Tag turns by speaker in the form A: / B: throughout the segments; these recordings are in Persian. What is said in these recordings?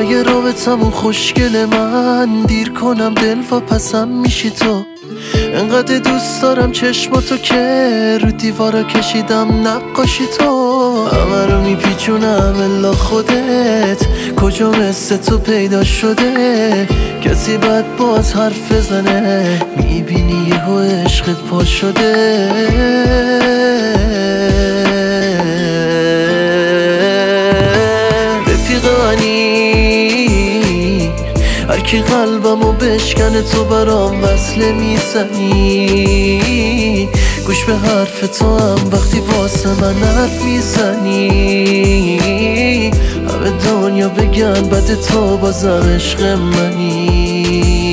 A: روزای رابطمون خوشگل من، دیر کنم دل و پسم میشی تو. انقدر دوست دارم چشماتو که رو دیوارا کشیدم نقاشی تو. همه رو میپیچونم الا خودت، کجا مثل تو پیدا شده؟ کسی باید باز حرف بزنه، میبینی یهو عشقت پا شده. هرکی قلبمو بشکنه تو برام وصله میزنی، گوش به حرف تو هم وقتی واسه من حرف میزنی. همه دنیا بگن بد تو بازم عشق منی،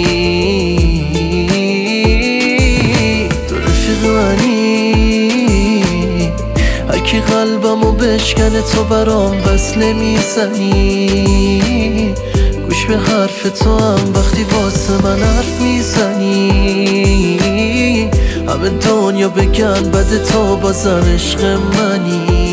A: تو رفیق منی. هرکی قلبمو بشکنه تو برام وصله میزنی، گوش به حرف تو هم وقتی واسه من حرف میزنی. همه دنیا بگن بد تو بازم عشق منی.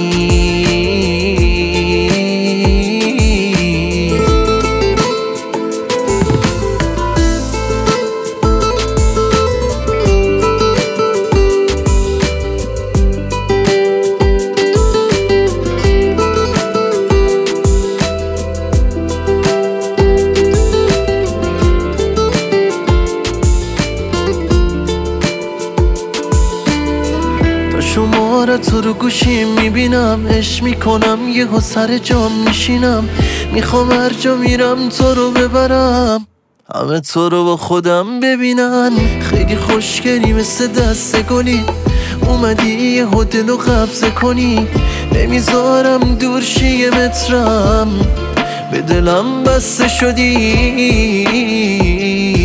A: شماره تو رو گوشیم میبینم، عشق میکنم یهو سر جام میشینم. میخوام هر جا میرم تو رو ببرم، همه تو رو با خودم ببینن. خیلی خوشگلی مثل دست گلی، اومدی یهو دلو قبضه کنی. نمیذارم دور شی یه مترم، به دلم بسته شدی.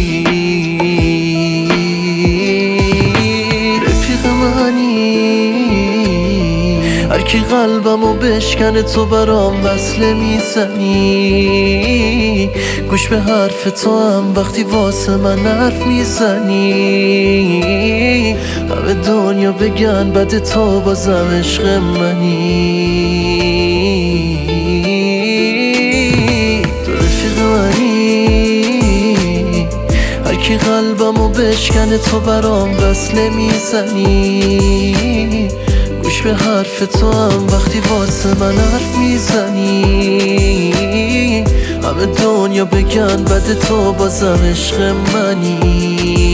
A: هرکی قلبمو بشکنه تو برام وصله میزنی، گوش به حرف تو هم وقتی واسه من حرف میزنی. همه دنیا بگن بد تو بازم عشق منی، تو رفیق منی. هرکی قلبمو بشکنه تو برام وصله میزنی، گوش به حرف تو هم وقتی واسه من حرف میزنی. همه دنیا بگن بد تو بازم عشق منی.